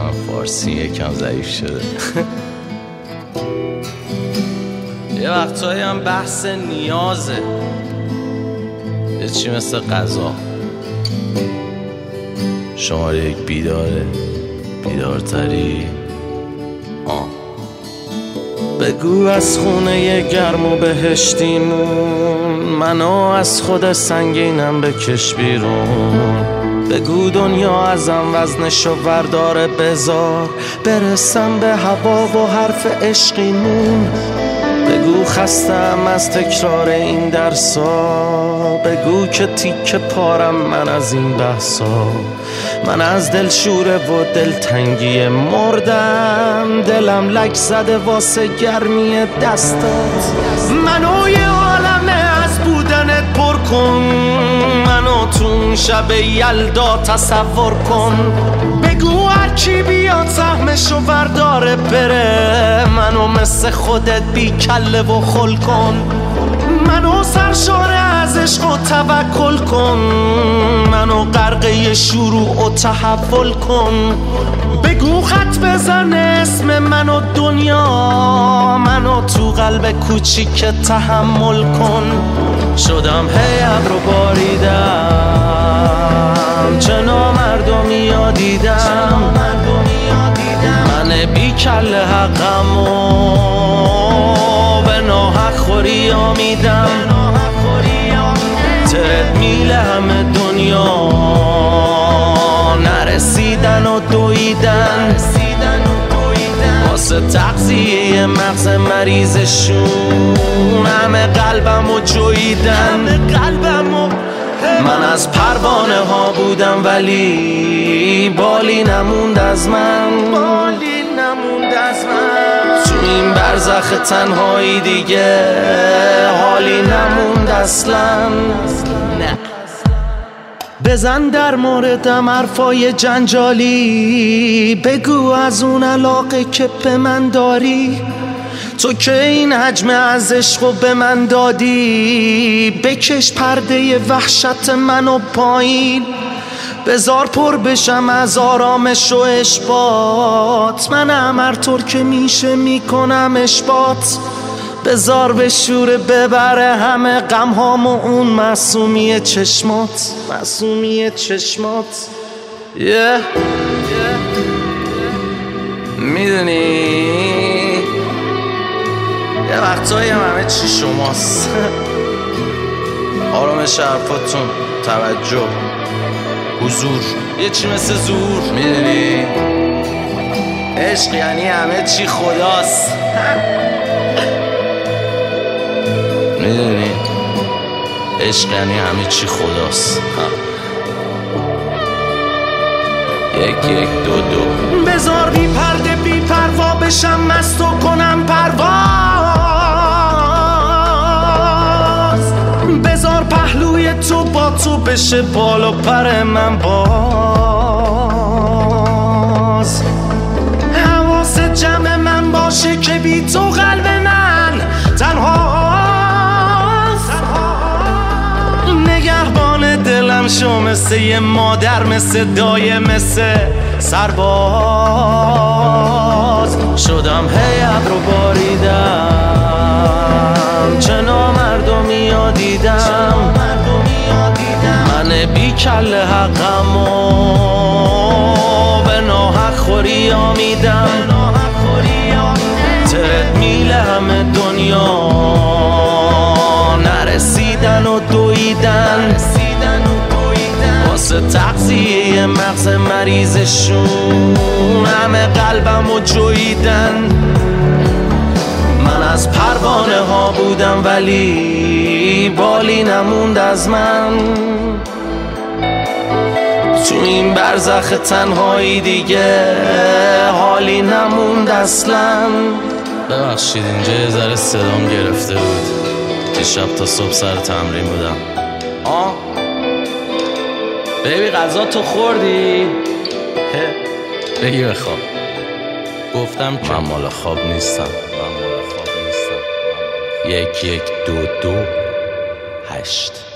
من فارسی یکم ضعیف شده. یه وقتایی هم بحث نیازه، یه چی مثل غذا. شماره یک بیداره، بیدارتری. بگو از خونه گرم و بهشتیمون منو از خود سنگینم بکش بیرون. بگو دنیا ازم وزنشو ورداره، بذار برسم به هوا و حرف عشقیمون. بگو خستم از تکرار این درسا، بگو که تیکه پارم من از این بحثا. من از دلشوره و دلتنگی مردم، دلم لک زده واسه گرمی دستات. منو یه عالمه از بودنت پر کن، منو تو شب یلدا تصور کن. بگو هرکی بیاد سهمشو برداره بره، منو مثل خودت بی کله و خل کن. منو سرشاره از عشق و توکل کن، منو غرقه شروع و تحول کن. بگو خط بزن اسم منو دنیا، منو تو قلب کوچیک تحمل کن. شدم هی ابرو باریدم، چه نامردمی ها دیدم. من بی کله حقم و به ناحق خوری آمیدم. ترد میله همه دنیا نرسیدن و دویدن، واسه تغذیه مغز مریضشون همه قلبم و جویدن. من از پروانه ها بودم ولی بالی نموند از من. تو این برزخ تنهایی دیگه حالی نموند اصلا. بزن در موردم حرفای جنجالی، بگو از اون علاقه که به من داری. تو که این حجم از عشقو به من دادی، بکش پرده وحشت منو پایین. بذار پر بشم از آرامش و اشباط، منم هر طور که میشه میکنم اشباط. بذار به شوره ببره همه غم هامو اون معصومی چشمات. میدونی یه وقتایی همه چی شماست. آرامش حرفاتون، توجه، حضور، یه چی مثل زور. میدونی عشق یعنی همه چی خداست. میدونی عشق یعنی همه چی خداست. یک دو بذار بی پرده بی پروا بشم، مست و کنم پرواز. بذار پهلوی تو با تو بشه بال و پر من باز. حواس جمع من باشه که بی تو قلب من تنهاست. نگهبان دلم شو مثل یه مادر، مثل دایه، مثل سرباز. شدم هی ابرو باریدم، چه نامردمی ها دیدم. من بی کله حقم و به ناحق خوری آمیدم. ترد میله همه دنیا نرسیدن و دویدن، واسه تغذیه مغز مریضشون همه قلبم و جویدن. من از پروانه ها بودم ولی بالی نموند از من. تو این برزخ تنهایی دیگه حالی نموند اصلا. ببخشید اینجا یه ذره صدام گرفته بود، دیشب تا صبح سر تمرین بودم. بیبی غذا تو خوردی؟ بگی بخواب. گفتم که من مال خواب نیستم. 1 1 2 2 8